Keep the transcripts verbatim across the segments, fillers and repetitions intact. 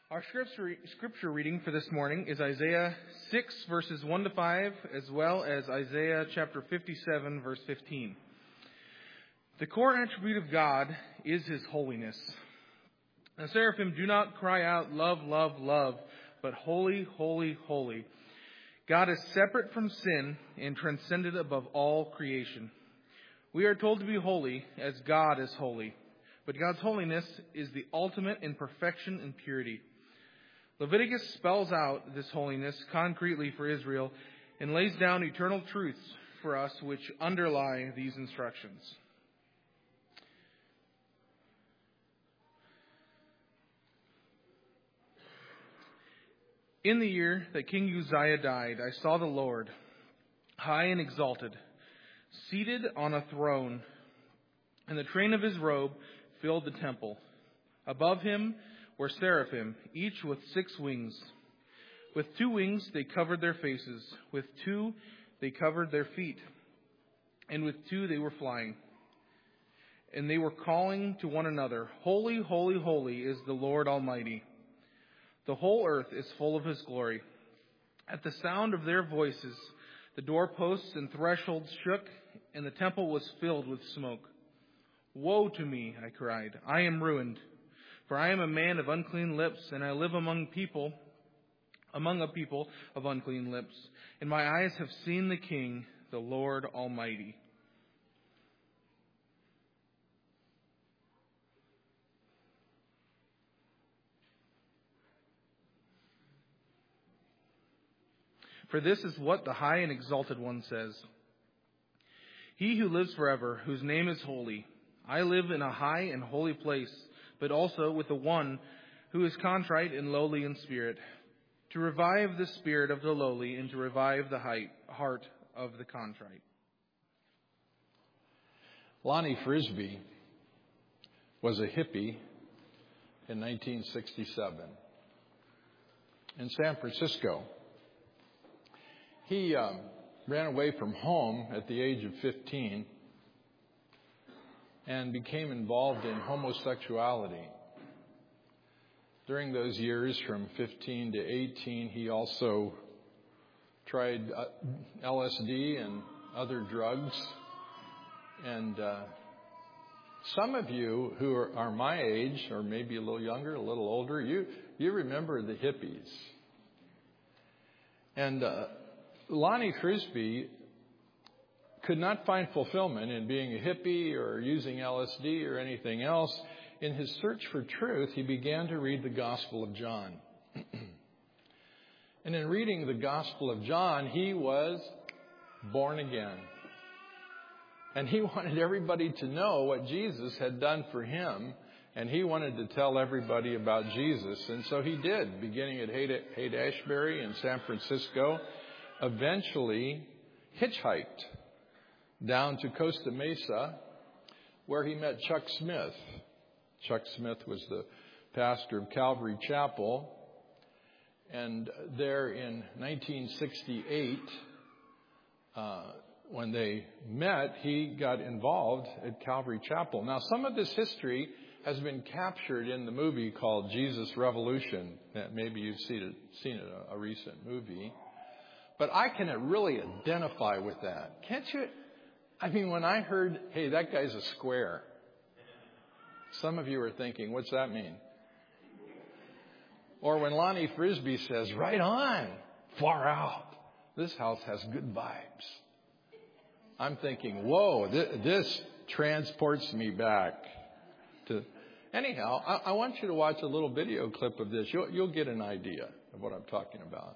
Our scripture, scripture reading for this morning is Isaiah six, verses one to five, as well as Isaiah chapter fifty-seven, verse fifteen. The core attribute of God is His holiness. The seraphim do not cry out, love, love, love, but holy, holy, holy. God is separate from sin and transcended above all creation. We are told to be holy as God is holy, but God's holiness is the ultimate in perfection and purity. Leviticus spells out this holiness concretely for Israel and lays down eternal truths for us which underlie these instructions. In the year that King Uzziah died, I saw the Lord, high and exalted, seated on a throne, and the train of his robe filled the temple. Above him were seraphim, each with six wings. With two wings they covered their faces, with two they covered their feet, and with two they were flying. And they were calling to one another, Holy, holy, holy is the Lord Almighty. The whole earth is full of His glory. At the sound of their voices, the doorposts and thresholds shook, and the temple was filled with smoke. Woe to me, I cried, I am ruined. For I am a man of unclean lips, and I live among people, among a people of unclean lips. And my eyes have seen the King, the Lord Almighty. For this is what the high and exalted one says. He who lives forever, whose name is holy. I live in a high and holy place, but also with the one who is contrite and lowly in spirit, to revive the spirit of the lowly and to revive the heart of the contrite. Lonnie Frisbee was a hippie in nineteen sixty-seven in San Francisco. He um, ran away from home at the age of fifteen and became involved in homosexuality. During those years, from fifteen to eighteen, he also tried uh, L S D and other drugs. And uh, some of you who are, are my age, or maybe a little younger, a little older, you, you remember the hippies. And uh, Lonnie Frisbee could not find fulfillment in being a hippie or using L S D or anything else. In his search for truth, he began to read the Gospel of John. And in reading the Gospel of John, he was born again. And he wanted everybody to know what Jesus had done for him. And he wanted to tell everybody about Jesus. And so he did, beginning at Haight-Ashbury in San Francisco, eventually hitchhiked down to Costa Mesa, where he met Chuck Smith. Chuck Smith was the pastor of Calvary Chapel. And there in nineteen sixty-eight, uh, when they met, he got involved at Calvary Chapel. Now, some of this history has been captured in the movie called Jesus Revolution. Maybe you've seen it, seen it a, a recent movie. But I can really identify with that. Can't you? I mean, when I heard, hey, that guy's a square, some of you are thinking, what's that mean? Or when Lonnie Frisbee says, right on, far out, this house has good vibes. I'm thinking, whoa, th- this transports me back to... Anyhow, I-, I want you to watch a little video clip of this. You'll, you'll get an idea of what I'm talking about.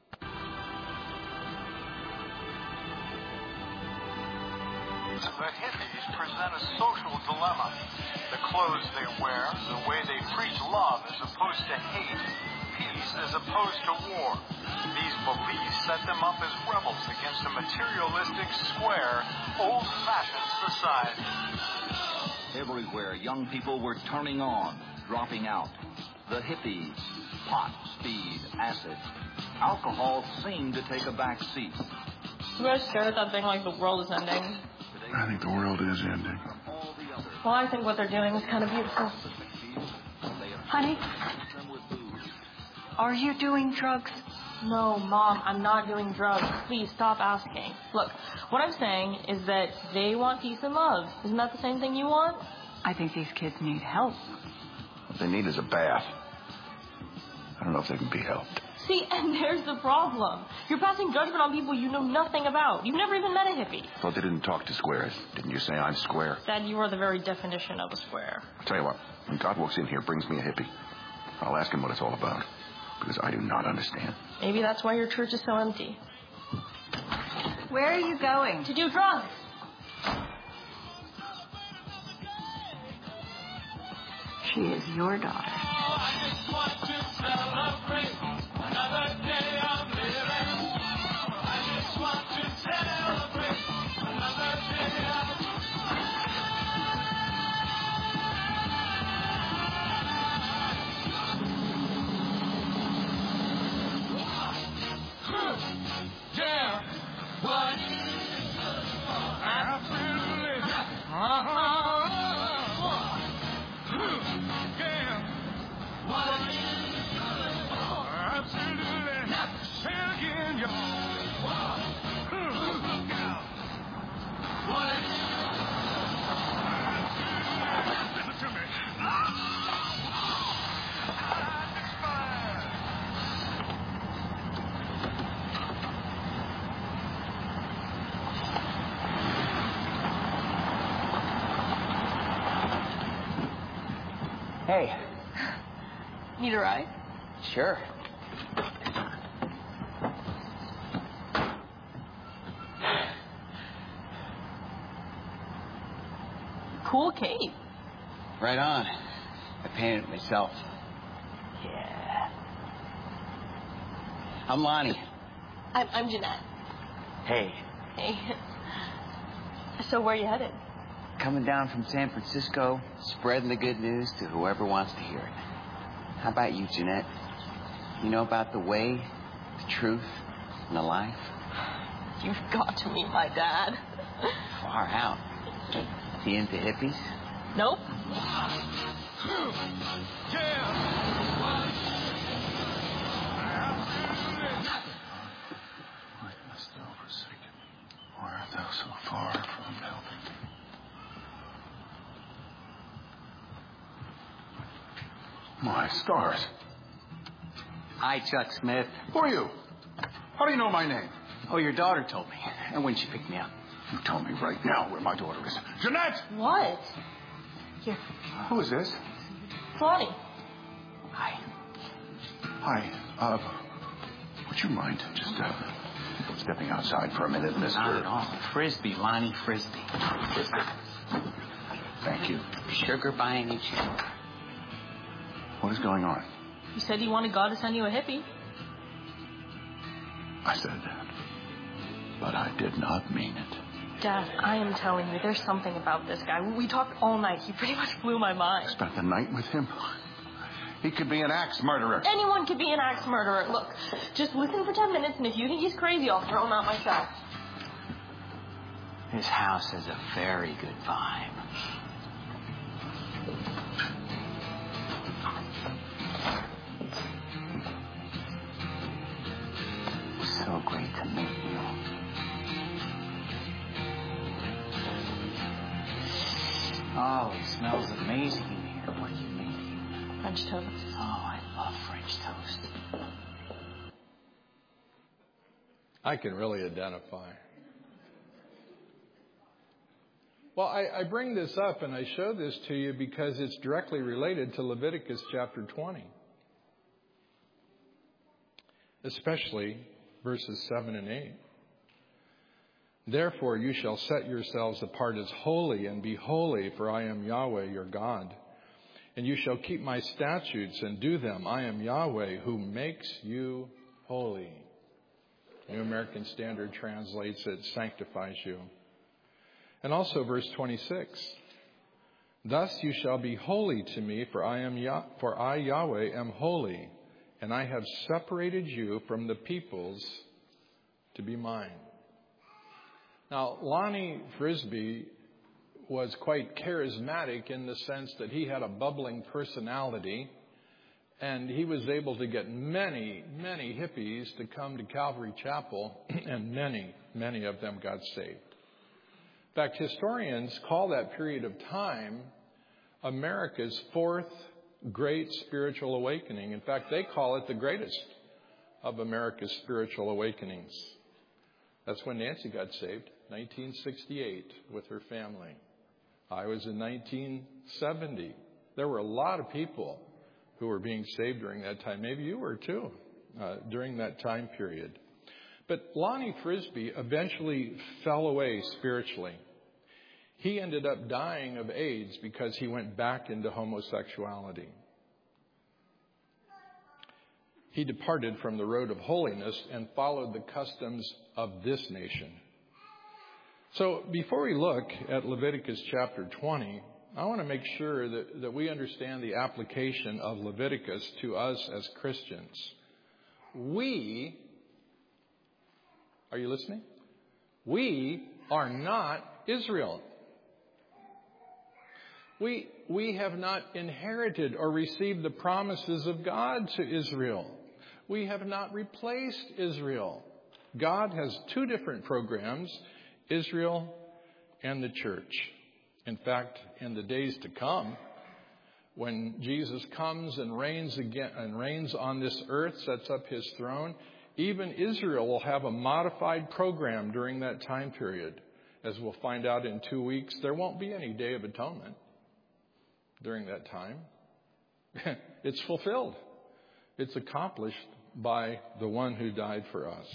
The hippies present a social dilemma. The clothes they wear, the way they preach love as opposed to hate, peace as opposed to war. These beliefs set them up as rebels against a materialistic, square, old-fashioned society. Everywhere, young people were turning on, dropping out. The hippies, pot, speed, acid. Alcohol seemed to take a back seat. You guys scared that thing like the world is ending? I think the world is ending. Well, I think what they're doing is kind of beautiful. Honey? Are you doing drugs? No, Mom, I'm not doing drugs. Please stop asking. Look, what I'm saying is that they want peace and love. Isn't that the same thing you want? I think these kids need help. What they need is a bath. I don't know if they can be helped. See, and there's the problem. You're passing judgment on people you know nothing about. You've never even met a hippie. Thought they didn't talk to squares. Didn't you say I'm square? Dad, you are the very definition of a square. I'll tell you what. When God walks in here, brings me a hippie, I'll ask him what it's all about. Because I do not understand. Maybe that's why your church is so empty. Where are you going? To do drugs. She is your daughter. I just want to celebrate another day I'm living. I just want to celebrate another day I'm yeah, what? Absolutely. Uh-huh. Yeah. What? Absolutely. Say it again, y'all. What? Listen to me. Hey. Need a ride? Sure. Cool cape. Right on. I painted it myself. Yeah. I'm Lonnie. I'm, I'm Jeanette. Hey. Hey. So where are you headed? Coming down from San Francisco, spreading the good news to whoever wants to hear it. How about you, Jeanette? You know about the way, the truth, and the life? You've got to meet my dad. Far out. Is he into hippies? Nope. Why must thou forsake me? Why art thou so far from helping me? My stars. Hi, Chuck Smith. Who are you? How do you know my name? Oh, your daughter told me. And when she picked me up. You tell me right now where my daughter is. Jeanette! What? Here. Who is this? Lonnie. Hi. Hi. Uh, would you mind just uh, stepping outside for a minute, Mister Not at all. Frisbee, Lonnie Frisbee. Frisbee. Thank you. Sugar by any chance? What is going on? You said you wanted God to send you a hippie. I said that. But I did not mean it. Dad, I am telling you, there's something about this guy. We talked all night. He pretty much blew my mind. Spent the night with him? He could be an axe murderer. Anyone could be an axe murderer. Look, just listen for ten minutes, and if you think he's crazy, I'll throw him out myself. This house has a very good vibe. So great to meet you. Oh, it smells amazing in here. What are you making? French toast. Oh, I love French toast. I can really identify. Well, I, I bring this up and I show this to you because it's directly related to Leviticus chapter twenty. Especially verses seven and eight. Therefore you shall set yourselves apart as holy and be holy, for I am Yahweh your God. And you shall keep my statutes and do them. I am Yahweh who makes you holy. New American Standard translates it, sanctifies you. And also verse twenty-six. Thus you shall be holy to me, for I am Yah- for I Yahweh am holy, and I have separated you from the peoples to be mine. Now, Lonnie Frisbee was quite charismatic in the sense that he had a bubbling personality, And he was able to get many, many hippies to come to Calvary Chapel, and many, many of them got saved. In fact, historians call that period of time America's fourth great spiritual awakening. In fact, they call it the greatest of America's spiritual awakenings. That's when Nancy got saved, nineteen sixty-eight, with her family. I was in nineteen seventy. There were a lot of people who were being saved during that time. Maybe you were too, uh, during that time period. But Lonnie Frisbee eventually fell away spiritually. He ended up dying of AIDS because he went back into homosexuality. He departed from the road of holiness and followed the customs of this nation. So before we look at Leviticus chapter twenty, I want to make sure that, that we understand the application of Leviticus to us as Christians. We, are you listening? We are not Israel. We, we have not inherited or received the promises of God to Israel. We have not replaced Israel. God has two different programs, Israel and the church. In fact, in the days to come, when Jesus comes and reigns again and reigns on this earth, sets up his throne, even Israel will have a modified program during that time period. As we'll find out in two weeks, there won't be any Day of Atonement during that time. It's fulfilled. It's accomplished by the one who died for us.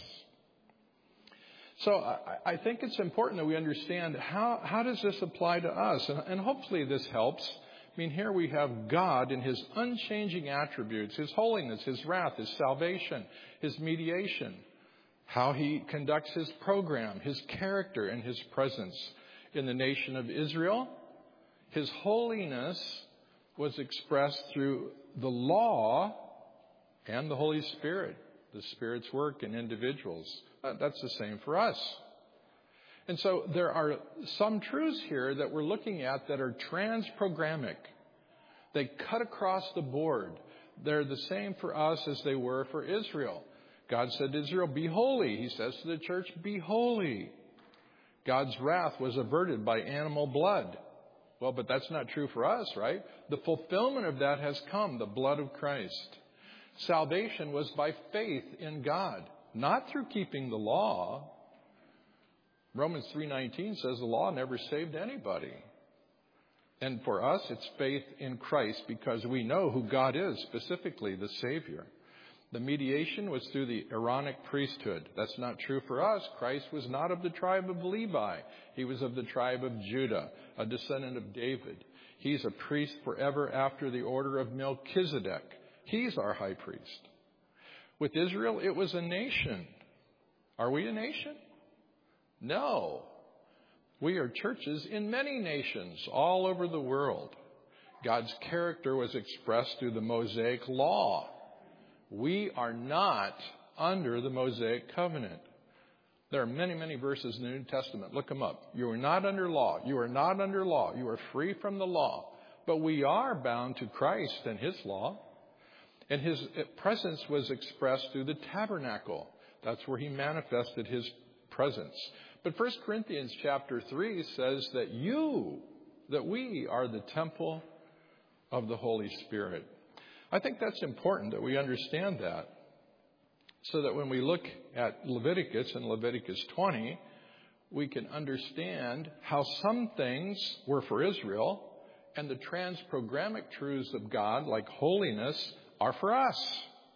So I, I think it's important that we understand how, how does this apply to us? And, and hopefully this helps. I mean, here we have God in his unchanging attributes, his holiness, his wrath, his salvation, his mediation, how he conducts his program, his character and his presence in the nation of Israel. His holiness was expressed through the law and the Holy Spirit, the Spirit's work in individuals. That's the same for us. And so there are some truths here that we're looking at that are transprogrammic. They cut across the board. They're the same for us as they were for Israel. God said to Israel, be holy. He says to the church, be holy. God's wrath was averted by animal blood. Well, but that's not true for us, right? The fulfillment of that has come, the blood of Christ. Salvation was by faith in God, not through keeping the law. Romans three nineteen says the law never saved anybody. And for us, it's faith in Christ because we know who God is, specifically the Savior. The mediation was through the Aaronic priesthood. That's not true for us. Christ was not of the tribe of Levi. He was of the tribe of Judah, a descendant of David. He's a priest forever after the order of Melchizedek. He's our high priest. With Israel, it was a nation. Are we a nation? No. We are churches in many nations all over the world. God's character was expressed through the Mosaic law. We are not under the Mosaic covenant. There are many, many verses in the New Testament. Look them up. You are not under law. You are not under law. You are free from the law. But we are bound to Christ and his law. And his presence was expressed through the tabernacle. That's where he manifested his presence. But First Corinthians chapter three says that you, that we are the temple of the Holy Spirit. I think that's important that we understand that, so that when we look at Leviticus and Leviticus twenty, we can understand how some things were for Israel and the transprogrammic truths of God, like holiness, are for us.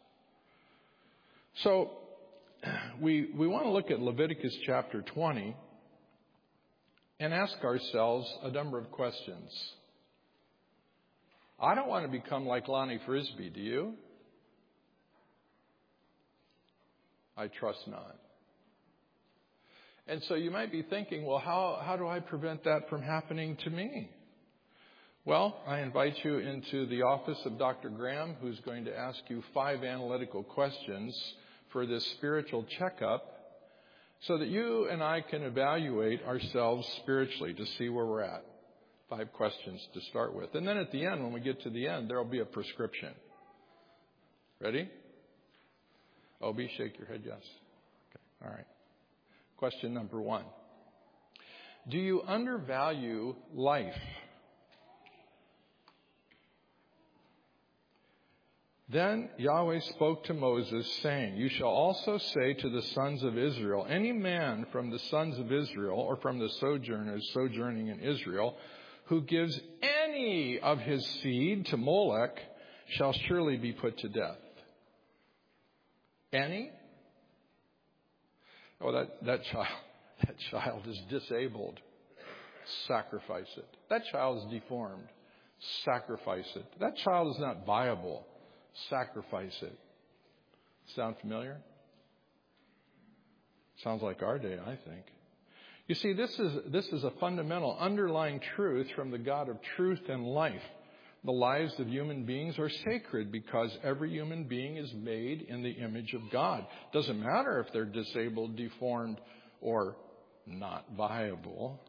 So we, we want to look at Leviticus chapter twenty and ask ourselves a number of questions. I don't want to become like Lonnie Frisbee, do you? I trust not. And so you might be thinking, well, how, how do I prevent that from happening to me? Well, I invite you into the office of Doctor Graham, who's going to ask you five analytical questions for this spiritual checkup so that you and I can evaluate ourselves spiritually to see where we're at. Five questions to start with. And then at the end, when we get to the end, there will be a prescription. Ready? Obi, shake your head yes. Okay, all right. Question number one. Do you undervalue life? Then Yahweh spoke to Moses, saying, You shall also say to the sons of Israel, any man from the sons of Israel, or from the sojourners sojourning in Israel, who gives any of his seed to Molech, shall surely be put to death. Any? Oh, that, that child, that child is disabled. Sacrifice it. That child is deformed. Sacrifice it. That child is not viable. Sacrifice it. Sound familiar? Sounds like our day, I think. You see, this is this is a fundamental underlying truth from the God of truth and life. The lives of human beings are sacred because every human being is made in the image of God. Doesn't matter if they're disabled, deformed, or not viable.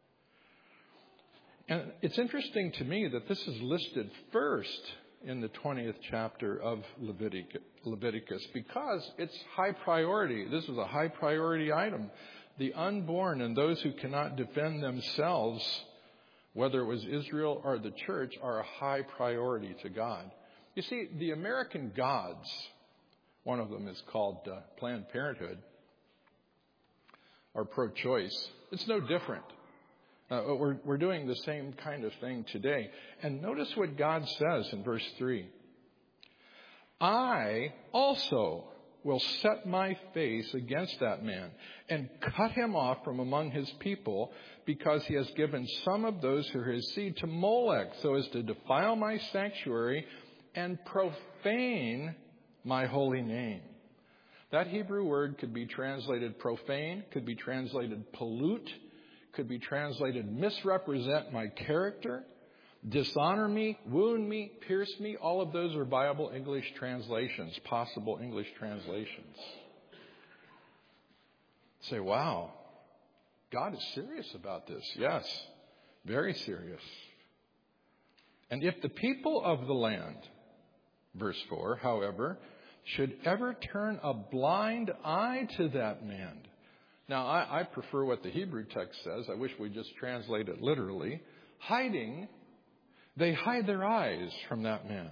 And it's interesting to me that this is listed first in the twentieth chapter of Leviticus because it's high priority. This is a high priority item. The unborn and those who cannot defend themselves, whether it was Israel or the church, are a high priority to God. You see, the American gods, one of them is called uh, Planned Parenthood, or pro-choice. It's no different. Uh, we're, we're doing the same kind of thing today. And notice what God says in verse three. I also will set my face against that man and cut him off from among his people because he has given some of those who are his seed to Molech so as to defile my sanctuary and profane my holy name. That Hebrew word could be translated profane, could be translated pollute, could be translated misrepresent my character, dishonor me, wound me, pierce me. All of those are viable English translations, possible English translations. Say, wow, God is serious about this. Yes, very serious. And if the people of the land, verse four, however, should ever turn a blind eye to that man. Now, I, I prefer what the Hebrew text says. I wish we just translate it literally. Hiding, they hide their eyes from that man.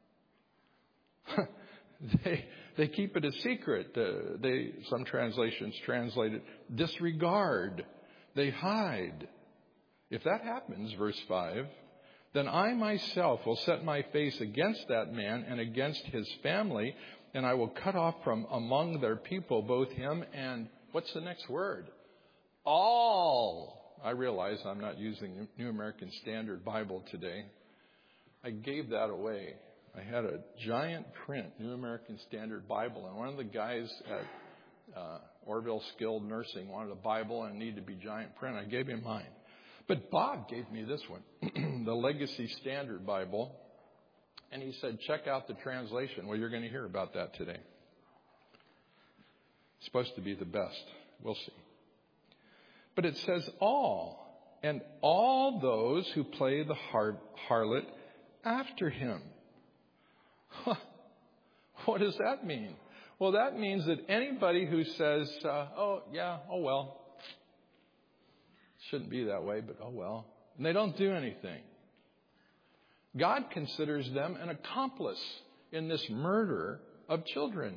they they keep it a secret. Uh, they some translations translate it disregard. They hide. If that happens, verse five, then I myself will set my face against that man and against his family, and I will cut off from among their people both him and, what's the next word? All. I realize I'm not using New American Standard Bible today. I gave that away. I had a giant print New American Standard Bible, and one of the guys at uh, Orville Skilled Nursing wanted a Bible and needed to be giant print. I gave him mine. But Bob gave me this one, the Legacy Standard Bible, and he said, check out the translation. Well, you're going to hear about that today. It's supposed to be the best. We'll see. But it says all, and all those who play the har- harlot after him. Huh. What does that mean? Well, that means that anybody who says, uh, oh, yeah, oh, well, shouldn't be that way, but oh, well, and they don't do anything. God considers them an accomplice in this murder of children.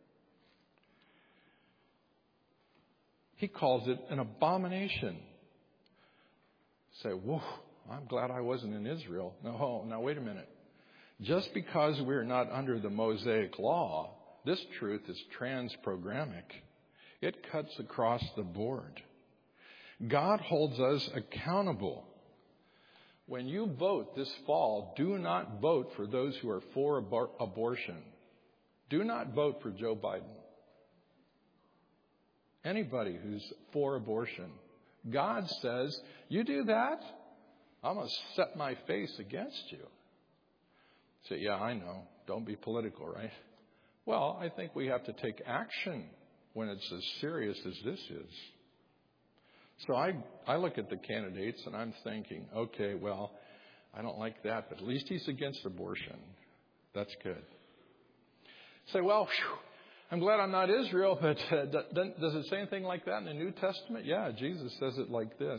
He calls it an abomination. Say, whoa, I'm glad I wasn't in Israel. No, now wait a minute. Just because we're not under the Mosaic law, this truth is transprogramic. It cuts across the board. God holds us accountable. When you vote this fall, do not vote for those who are for abor- abortion. Do not vote for Joe Biden. Anybody who's for abortion. God says, you do that, I'm going to set my face against you. Say, yeah, I know. Don't be political, right? Well, I think we have to take action when it's as serious as this is. So I, I look at the candidates and I'm thinking, okay, well, I don't like that, but at least he's against abortion. That's good. Say, well, whew, I'm glad I'm not Israel, but uh, does it say anything like that in the New Testament? Yeah, Jesus says it like this.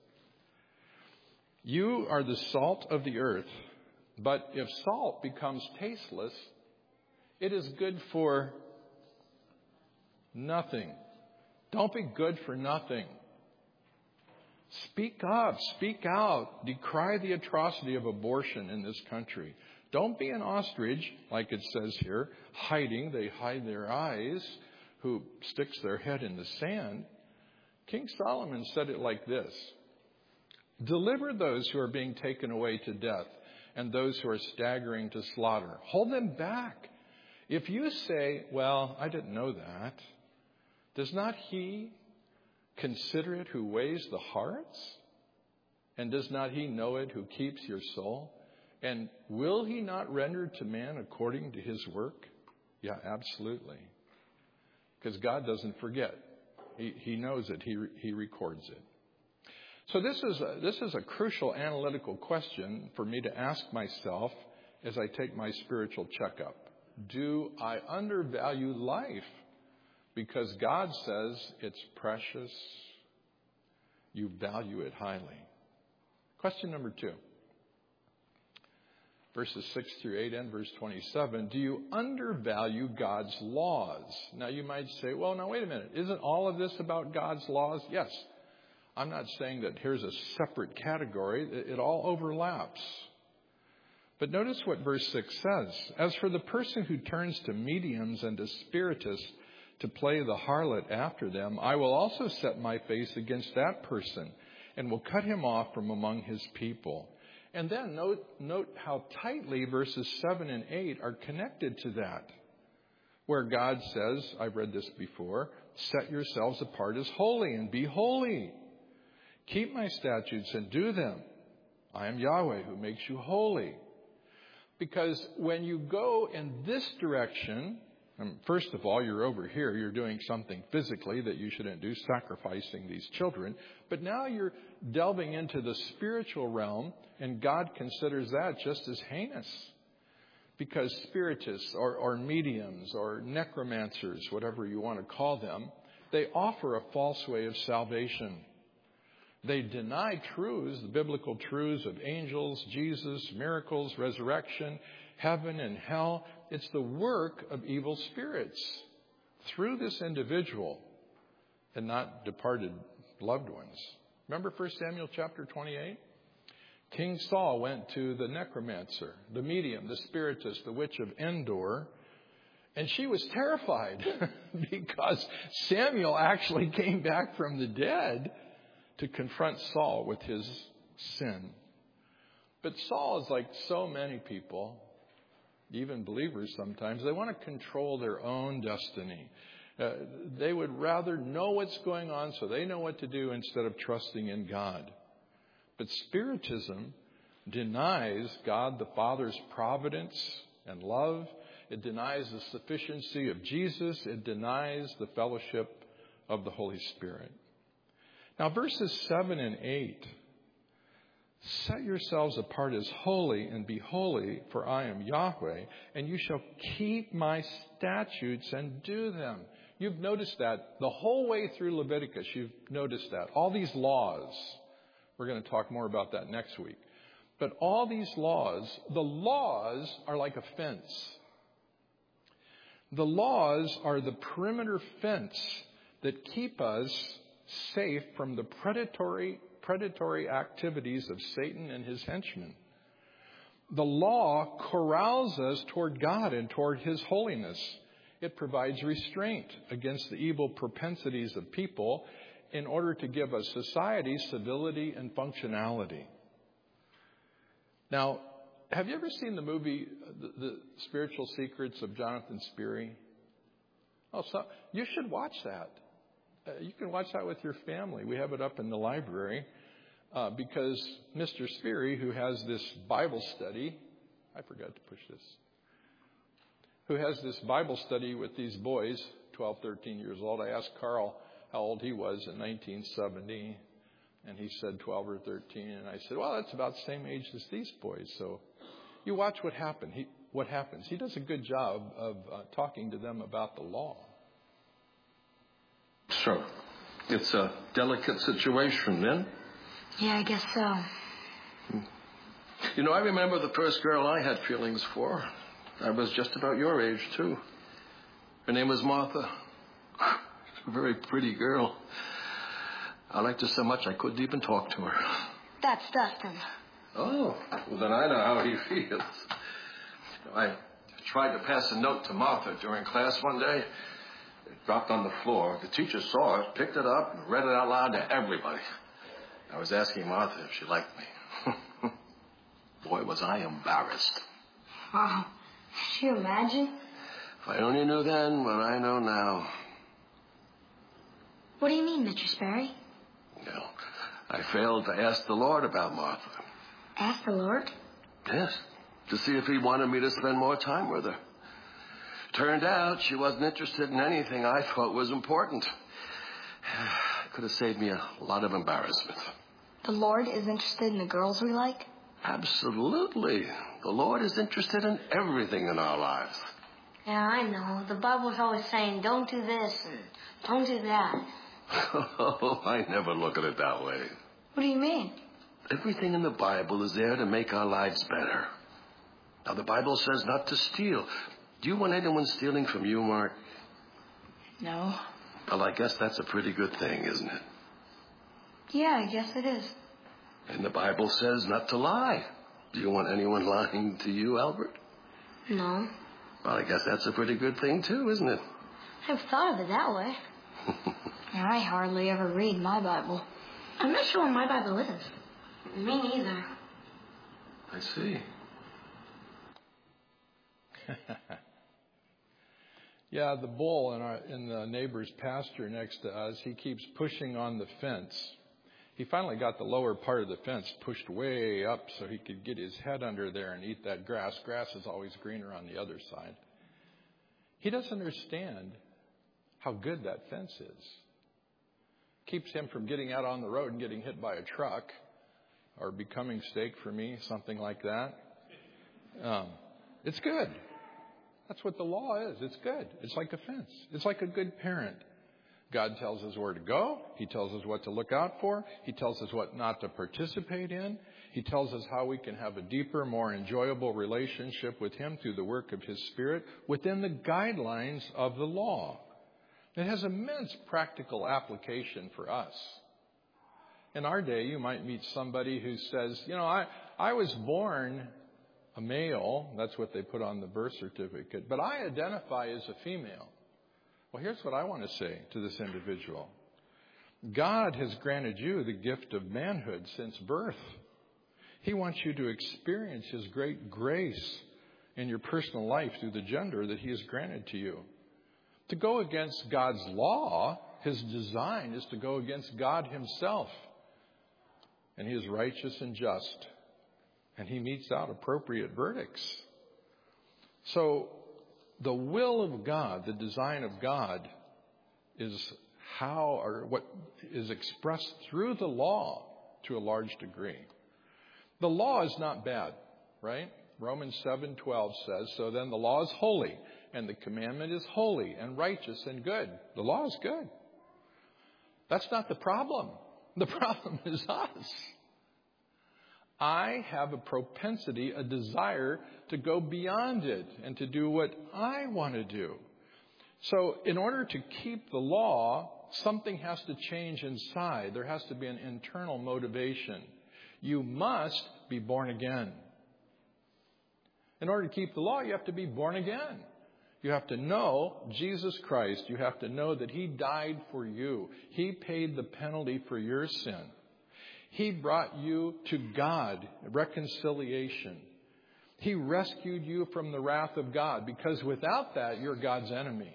You are the salt of the earth, but if salt becomes tasteless, it is good for nothing. Don't be good for nothing. Speak up, speak out, decry the atrocity of abortion in this country. Don't be an ostrich, like it says here, hiding. They hide their eyes, who sticks their head in the sand. King Solomon said it like this. Deliver those who are being taken away to death and those who are staggering to slaughter. Hold them back. If you say, well, I didn't know that, does not he consider it who weighs the hearts? And does not he know it who keeps your soul? And will he not render to man according to his work? Yeah, absolutely. Because God doesn't forget. He, he knows it. He, he records it. So this is, a, this is a crucial analytical question for me to ask myself as I take my spiritual checkup. Do I undervalue life because God says it's precious? You value it highly. Question number two. Verses six through eight and verse twenty-seven. Do you undervalue God's laws? Now you might say, well, now wait a minute. Isn't all of this about God's laws? Yes. I'm not saying that here's a separate category. It all overlaps. But notice what verse six says. As for the person who turns to mediums and to spiritists to play the harlot after them, I will also set my face against that person and will cut him off from among his people. And then note, note how tightly verses seven and eight are connected to that. Where God says, I've read this before, set yourselves apart as holy and be holy. Keep my statutes and do them. I am Yahweh who makes you holy. Because when you go in this direction, and first of all, you're over here, you're doing something physically that you shouldn't do, sacrificing these children. But now you're delving into the spiritual realm, and God considers that just as heinous. Because spiritists or, or mediums or necromancers, whatever you want to call them, they offer a false way of salvation. They deny truths, the biblical truths of angels, Jesus, miracles, resurrection, heaven and hell. It's the work of evil spirits through this individual and not departed loved ones. Remember First Samuel chapter twenty-eight? King Saul went to the necromancer, the medium, the spiritist, the witch of Endor, and she was terrified because Samuel actually came back from the dead to confront Saul with his sin. But Saul is like so many people, even believers sometimes, they want to control their own destiny. Uh, they would rather know what's going on so they know what to do instead of trusting in God. But Spiritism denies God the Father's providence and love. It denies the sufficiency of Jesus. It denies the fellowship of the Holy Spirit. Now, verses seven and eight, set yourselves apart as holy and be holy, for I am Yahweh, and you shall keep my statutes and do them. You've noticed that the whole way through Leviticus. You've noticed that. All these laws. We're going to talk more about that next week. But all these laws, the laws are like a fence. The laws are the perimeter fence that keep us safe from the predatory predatory activities of Satan and his henchmen. The law corrals us toward God and toward his holiness. It provides restraint against the evil propensities of people in order to give a society civility and functionality. Now, have you ever seen the movie The, the Spiritual Secrets of Jonathan Spiri? Oh, so you should watch that. Uh, you can watch that with your family. We have it up in the library uh, because Mister Spiri, who has this Bible study, I forgot to push this, who has this Bible study with these boys, twelve, thirteen years old. I asked Carl how old he was in nineteen seventy, and he said twelve or thirteen. And I said, well, that's about the same age as these boys. So you watch what happened. He, what happens? He does a good job of uh, talking to them about the law. So, it's a delicate situation then? Yeah, I guess so. You know, I remember the first girl I had feelings for. I was just about your age, too. Her name was Martha. A very pretty girl. I liked her so much I couldn't even talk to her. That's Dustin. Oh, well, then I know how he feels. I tried to pass a note to Martha during class one day. It dropped on the floor. The teacher saw it, picked it up, and read it out loud to everybody. I was asking Martha if she liked me. Boy, was I embarrassed. Wow. Can you imagine? If I only knew then what I know now. What do you mean, Mister Sperry? No, I failed to ask the Lord about Martha. Ask the Lord? Yes, to see if he wanted me to spend more time with her. Turned out she wasn't interested in anything I thought was important. Could have saved me a lot of embarrassment. The Lord is interested in the girls we like? Absolutely. The Lord is interested in everything in our lives. Yeah, I know. The Bible's always saying, don't do this and don't do that. Oh, I never look at it that way. What do you mean? Everything in the Bible is there to make our lives better. Now, the Bible says not to steal. Do you want anyone stealing from you, Mark? No. Well, I guess that's a pretty good thing, isn't it? Yeah, I guess it is. And the Bible says not to lie. Do you want anyone lying to you, Albert? No. Well, I guess that's a pretty good thing, too, isn't it? I've thought of it that way. I hardly ever read my Bible. I'm not sure what my Bible is. Me neither. I see. Yeah, the bull in, our, in the neighbor's pasture next to us, he keeps pushing on the fence. He finally got the lower part of the fence pushed way up so he could get his head under there and eat that grass. Grass is always greener on the other side. He doesn't understand how good that fence is. Keeps him from getting out on the road and getting hit by a truck or becoming steak for me, something like that. Um, it's good. That's what the law is. It's good. It's like a fence. It's like a good parent. God tells us where to go. He tells us what to look out for. He tells us what not to participate in. He tells us how we can have a deeper, more enjoyable relationship with Him through the work of His Spirit within the guidelines of the law. It has immense practical application for us. In our day, you might meet somebody who says, you know, I, I was born a male. That's what they put on the birth certificate. But I identify as a female. Well, here's what I want to say to this individual. God has granted you the gift of manhood since birth. He wants you to experience His great grace in your personal life through the gender that He has granted to you. To go against God's law, His design is to go against God Himself. And He is righteous and just. And He metes out appropriate verdicts. So, the will of God, the design of God, is how or what is expressed through the law to a large degree. The law is not bad, right? Romans seven twelve says, so then the law is holy, and the commandment is holy and righteous and good. The law is good. That's not the problem. The problem is us. I have a propensity, a desire to go beyond it and to do what I want to do. So in order to keep the law, something has to change inside. There has to be an internal motivation. You must be born again. In order to keep the law, you have to be born again. You have to know Jesus Christ. You have to know that He died for you. He paid the penalty for your sin. He brought you to God, reconciliation. He rescued you from the wrath of God, because without that, you're God's enemy.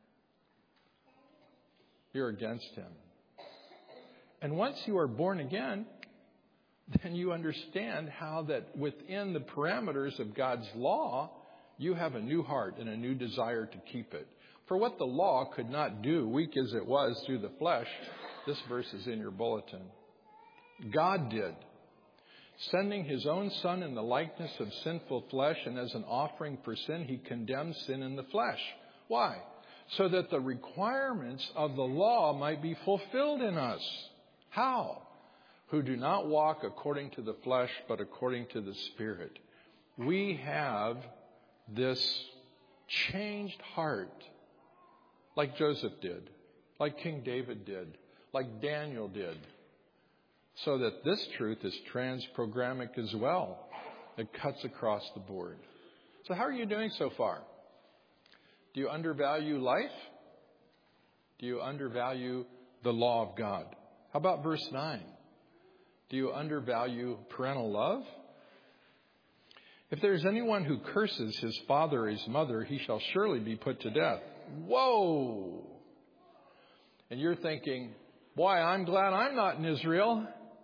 You're against Him. And once you are born again, then you understand how that within the parameters of God's law, you have a new heart and a new desire to keep it. For what the law could not do, weak as it was through the flesh, this verse is in your bulletin. God did. Sending his own Son in the likeness of sinful flesh, and as an offering for sin, he condemned sin in the flesh. Why? So that the requirements of the law might be fulfilled in us. How? Who do not walk according to the flesh, but according to the Spirit. We have this changed heart, like Joseph did, like King David did, like Daniel did. So that this truth is transprogrammic as well. It cuts across the board. So how are you doing so far? Do you undervalue life? Do you undervalue the law of God? How about verse nine? Do you undervalue parental love? If there is anyone who curses his father or his mother, he shall surely be put to death. Whoa! And you're thinking, boy, I'm glad I'm not in Israel.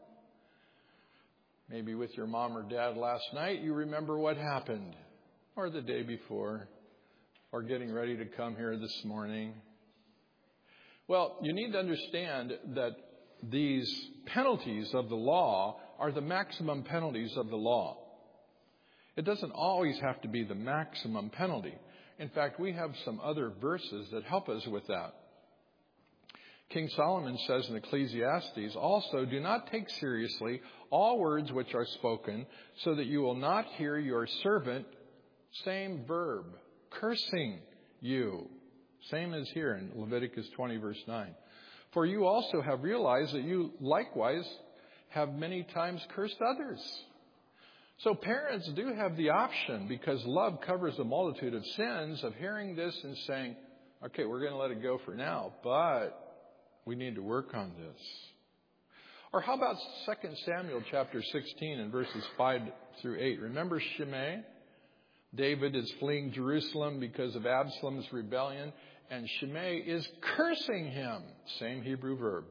Maybe with your mom or dad last night, you remember what happened. Or the day before. Or getting ready to come here this morning. Well, you need to understand that these penalties of the law are the maximum penalties of the law. It doesn't always have to be the maximum penalty. In fact, we have some other verses that help us with that. King Solomon says in Ecclesiastes, also, do not take seriously all words which are spoken, so that you will not hear your servant, same verb, cursing you. Same as here in Leviticus twenty, verse nine. For you also have realized that you likewise have many times cursed others. So parents do have the option, because love covers a multitude of sins, of hearing this and saying, okay, we're going to let it go for now, but we need to work on this. Or how about Second Samuel chapter sixteen and verses five through eight? Remember Shimei? David is fleeing Jerusalem because of Absalom's rebellion, and Shimei is cursing him. Same Hebrew verb.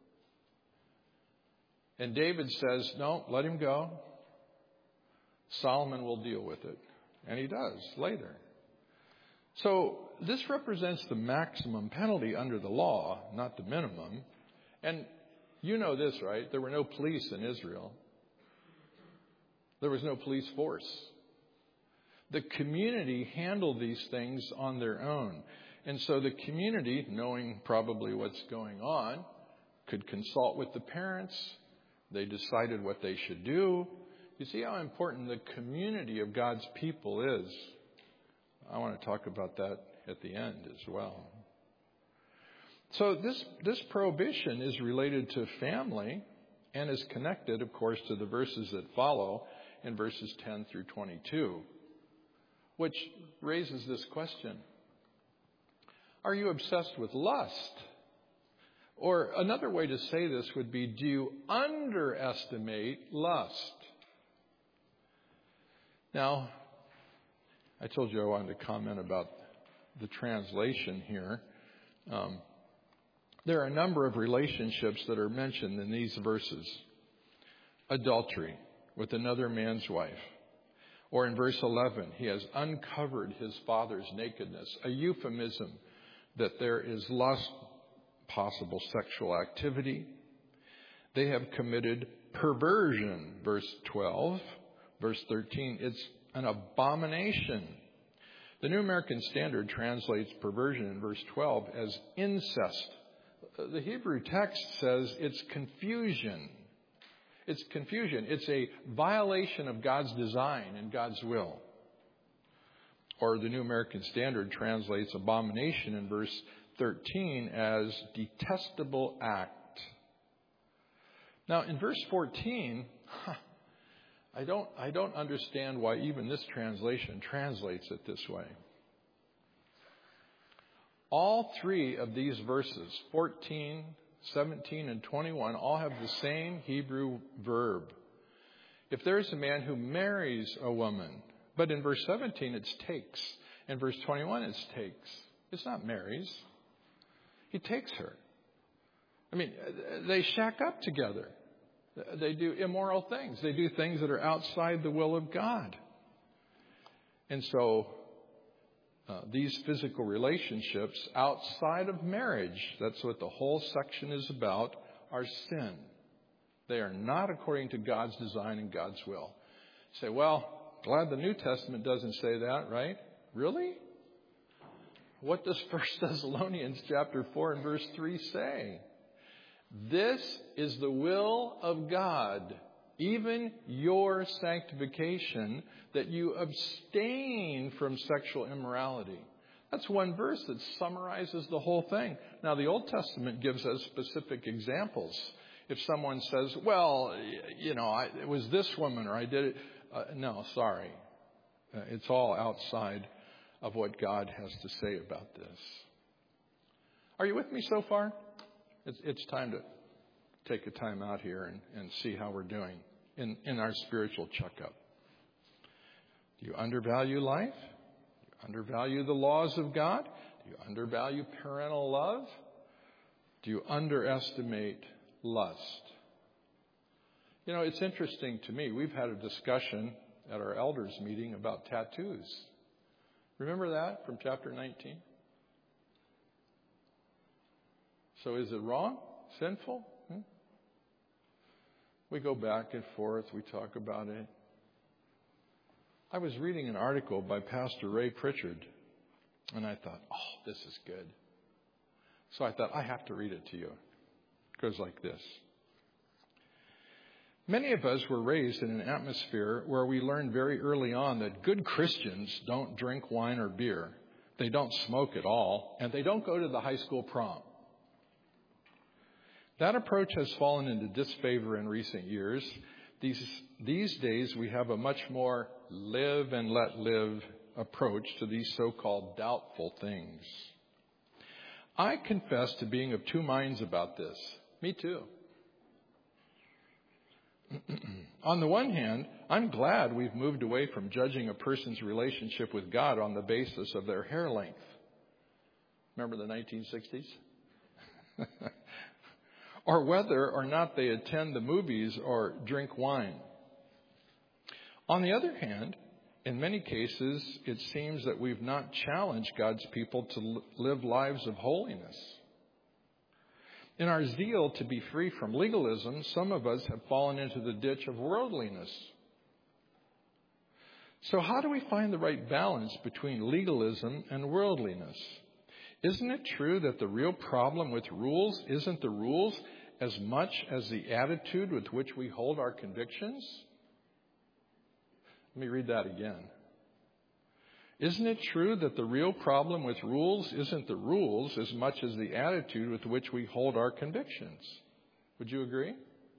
And David says, no, let him go. Solomon will deal with it. And he does later. So this represents the maximum penalty under the law, not the minimum. And you know this, right? There were no police in Israel. There was no police force. The community handled these things on their own. And so the community, knowing probably what's going on, could consult with the parents. They decided what they should do. You see how important the community of God's people is. I want to talk about that at the end as well. So this, this prohibition is related to family and is connected, of course, to the verses that follow in verses ten through twenty-two, which raises this question. Are you obsessed with lust? Or another way to say this would be, do you underestimate lust? Now, I told you I wanted to comment about the translation here. Um, there are a number of relationships that are mentioned in these verses. Adultery with another man's wife. Or in verse eleven, he has uncovered his father's nakedness, a euphemism that there is lust, possible sexual activity. They have committed perversion, verse twelve. Verse thirteen, it's an abomination. The New American Standard translates perversion in verse twelve as incest. The Hebrew text says it's confusion. It's confusion. It's a violation of God's design and God's will. Or the New American Standard translates abomination in verse thirteen as detestable act. Now in verse fourteen, huh, I don't, I don't understand why even this translation translates it this way. All three of these verses, fourteen, seventeen, and twenty-one, all have the same Hebrew verb. If there's a man who marries a woman, but in verse seventeen it's takes, in verse twenty-one it's takes. It's not marries. He takes her. I mean, they shack up together. They do immoral things. They do things that are outside the will of God. And so uh, these physical relationships outside of marriage, that's what the whole section is about, are sin. They are not according to God's design and God's will. You say, well, glad the New Testament doesn't say that, right? Really? What does First Thessalonians chapter four and verse three say? This is the will of God, even your sanctification, that you abstain from sexual immorality. That's one verse that summarizes the whole thing. Now, the Old Testament gives us specific examples. If someone says, well, you know, I, it was this woman or I did it. Uh, no, sorry. Uh, it's all outside of what God has to say about this. Are you with me so far? It's, it's time to take a time out here and, and see how we're doing in, in our spiritual checkup. Do you undervalue life? Do you undervalue the laws of God? Do you undervalue parental love? Do you underestimate lust? You know, it's interesting to me. We've had a discussion at our elders meeting about tattoos. Remember that from chapter nineteen? So is it wrong? Sinful? Hmm? We go back and forth. We talk about it. I was reading an article by Pastor Ray Pritchard, and I thought, oh, this is good. So I thought, I have to read it to you. It goes like this. Many of us were raised in an atmosphere where we learned very early on that good Christians don't drink wine or beer. They don't smoke at all, and they don't go to the high school prom. That approach has fallen into disfavor in recent years. These, these days, we have a much more live and let live approach to these so-called doubtful things. I confess to being of two minds about this. Me too. On the one hand, I'm glad we've moved away from judging a person's relationship with God on the basis of their hair length. Remember the nineteen sixties? Or whether or not they attend the movies or drink wine. On the other hand, in many cases, it seems that we've not challenged God's people to live lives of holiness. In our zeal to be free from legalism, some of us have fallen into the ditch of worldliness. So how do we find the right balance between legalism and worldliness? Isn't it true that the real problem with rules isn't the rules as much as the attitude with which we hold our convictions? Let me read that again. Isn't it true that the real problem with rules isn't the rules as much as the attitude with which we hold our convictions? Would you agree?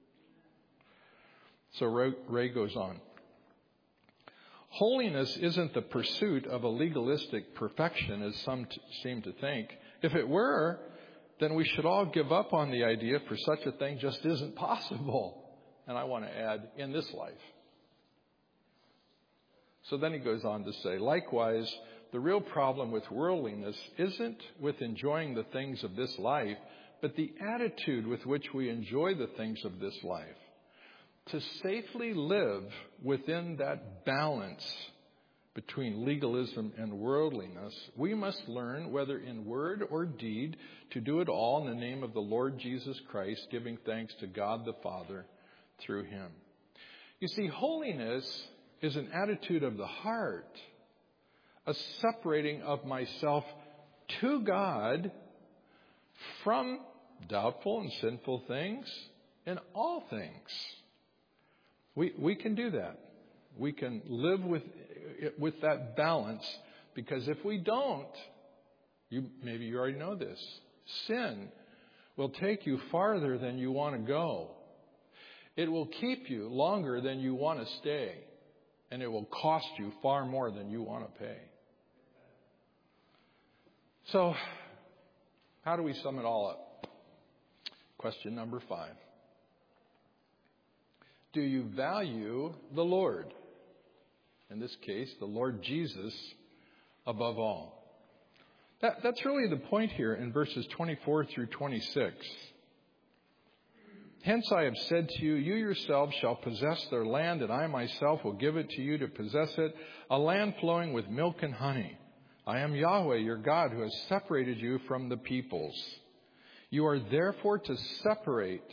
So Ray goes on. Holiness isn't the pursuit of a legalistic perfection, as some t- seem to think. If it were, then we should all give up on the idea, for such a thing just isn't possible. And I want to add, in this life. So then he goes on to say, likewise, the real problem with worldliness isn't with enjoying the things of this life, but the attitude with which we enjoy the things of this life. To safely live within that balance between legalism and worldliness, we must learn, whether in word or deed, to do it all in the name of the Lord Jesus Christ, giving thanks to God the Father through him. You see, holiness is an attitude of the heart, a separating of myself to God from doubtful and sinful things and all things. We we can do that. We can live with with that balance, because if we don't, you maybe you already know this, sin will take you farther than you want to go. It will keep you longer than you want to stay. And it will cost you far more than you want to pay. So, how do we sum it all up? Question number five. Do you value the Lord? In this case, the Lord Jesus above all. That, that's really the point here in verses twenty-four through twenty-six. Hence I have said to you, you yourselves shall possess their land, and I myself will give it to you to possess it, a land flowing with milk and honey. I am Yahweh, your God, who has separated you from the peoples. You are therefore to separate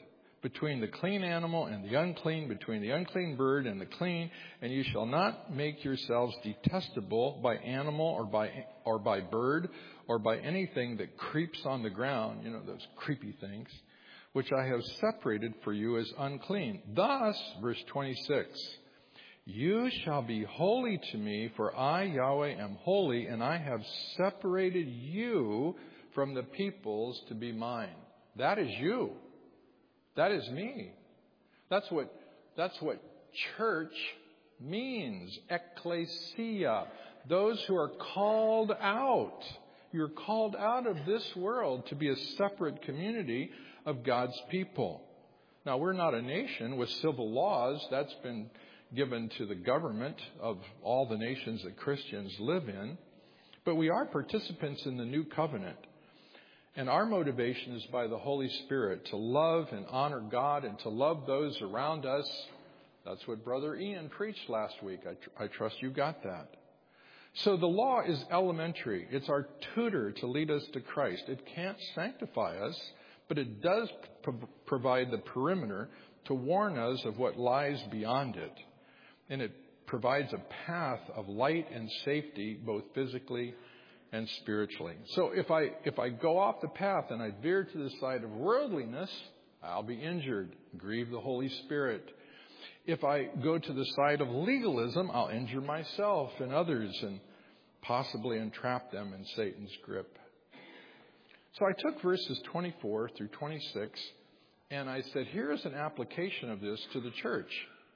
between the clean animal and the unclean, between the unclean bird and the clean, and you shall not make yourselves detestable by animal or by or by bird or by anything that creeps on the ground, you know, those creepy things, which I have separated for you as unclean. Thus, verse twenty-six, you shall be holy to me, for I, Yahweh, am holy, and I have separated you from the peoples to be mine. That is you. That is me. That's what, that's what church means. Ecclesia. Those who are called out. You're called out of this world to be a separate community of God's people. Now, we're not a nation with civil laws. That's been given to the government of all the nations that Christians live in. But we are participants in the new covenant. And our motivation is by the Holy Spirit to love and honor God and to love those around us. That's what Brother Ian preached last week. I, tr- I trust you got that. So the law is elementary. It's our tutor to lead us to Christ. It can't sanctify us, but it does pro- provide the perimeter to warn us of what lies beyond it. And it provides a path of light and safety, both physically and spiritually. So if I if I go off the path and I veer to the side of worldliness, I'll be injured, grieve the Holy Spirit. If I go to the side of legalism, I'll injure myself and others and possibly entrap them in Satan's grip. So I took verses twenty-four through twenty-six and I said, here is an application of this to the church.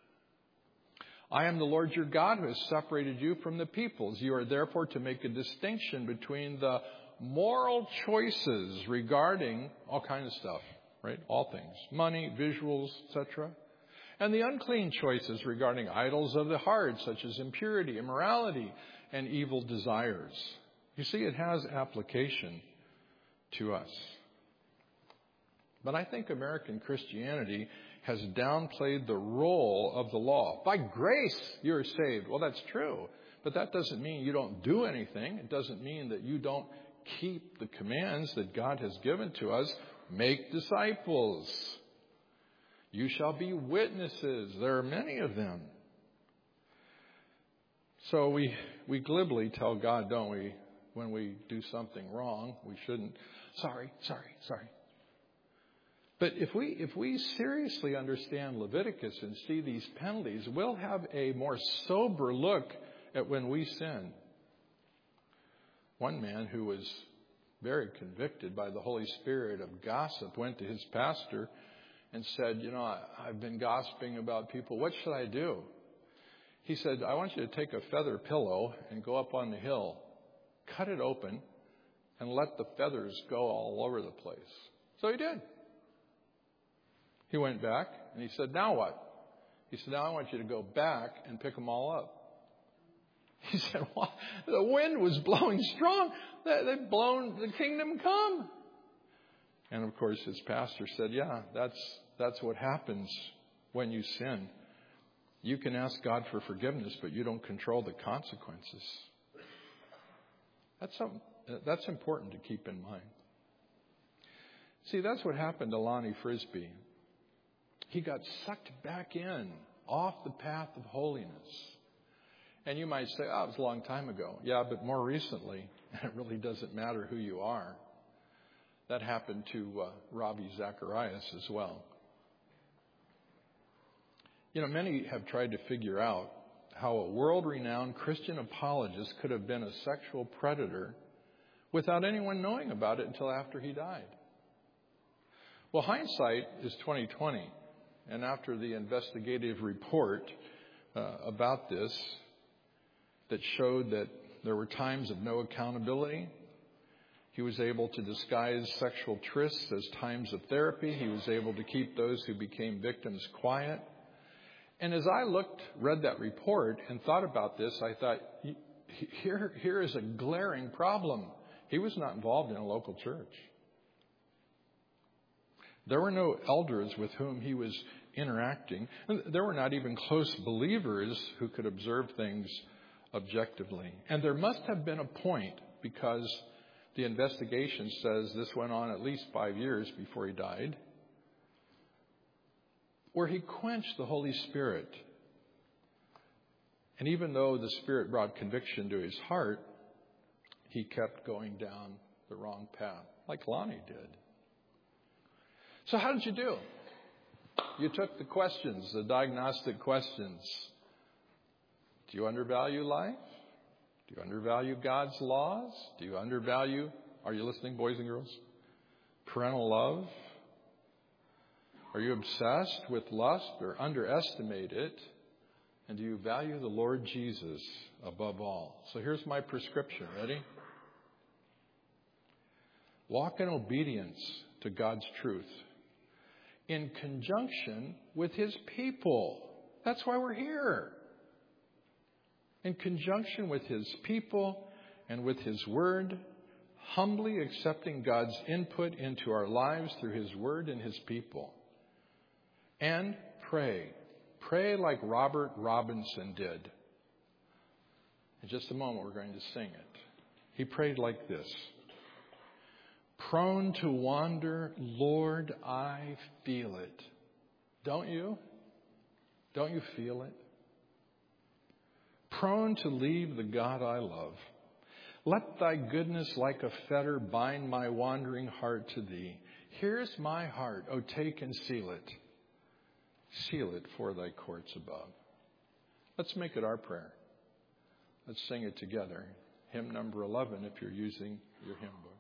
I am the Lord your God who has separated you from the peoples. You are therefore to make a distinction between the moral choices regarding all kinds of stuff, right? All things, money, visuals, et cetera, and the unclean choices regarding idols of the heart, such as impurity, immorality, and evil desires. You see, it has application to us. But I think American Christianity has downplayed the role of the law. By grace, you're saved. Well, that's true. But that doesn't mean you don't do anything. It doesn't mean that you don't keep the commands that God has given to us. Make disciples. You shall be witnesses. There are many of them. So we, we glibly tell God, don't we, when we do something wrong, we shouldn't. Sorry, sorry, sorry. But if we if we seriously understand Leviticus and see these penalties, we'll have a more sober look at when we sin. One man who was very convicted by the Holy Spirit of gossip went to his pastor and said, you know, I, I've been gossiping about people. What should I do? He said, I want you to take a feather pillow and go up on the hill, cut it open, and let the feathers go all over the place. So he did. He went back and he said, now what? He said, now I want you to go back and pick them all up. He said, well, the wind was blowing strong. They've blown the kingdom come. And of course, his pastor said, yeah, that's that's what happens when you sin. You can ask God for forgiveness, but you don't control the consequences. That's something, that's important to keep in mind. See, that's what happened to Lonnie Frisbee. He got sucked back in, off the path of holiness. And you might say, oh, it was a long time ago. Yeah, but more recently, it really doesn't matter who you are. That happened to uh, Ravi Zacharias as well. You know, many have tried to figure out how a world-renowned Christian apologist could have been a sexual predator without anyone knowing about it until after he died. Well, hindsight is twenty twenty. And after the investigative report uh, about this that showed that there were times of no accountability, he was able to disguise sexual trysts as times of therapy. He was able to keep those who became victims quiet. And as I looked, read that report and thought about this, I thought, here, here is a glaring problem. He was not involved in a local church. There were no elders with whom he was interacting. There were not even close believers who could observe things objectively. And there must have been a point, because the investigation says this went on at least five years before he died. where he quenched the Holy Spirit. And even though the Spirit brought conviction to his heart, he kept going down the wrong path, like Lonnie did. So how did you do? You took the questions, the diagnostic questions. Do you undervalue life? Do you undervalue God's laws? Do you undervalue, are you listening, boys and girls? Parental love? Are you obsessed with lust or underestimate it? And do you value the Lord Jesus above all? So here's my prescription. Ready? Walk in obedience to God's truth in conjunction with His people. That's why we're here. In conjunction with His people and with His Word, humbly accepting God's input into our lives through His Word and His people. And pray. Pray like Robert Robinson did. In just a moment, we're going to sing it. He prayed like this. Prone to wander, Lord, I feel it. Don't you? Don't you feel it? Prone to leave the God I love. Let thy goodness like a fetter bind my wandering heart to thee. Here's my heart, O take and seal it. Seal it for thy courts above. Let's make it our prayer. Let's sing it together. Hymn number eleven if you're using your hymn book.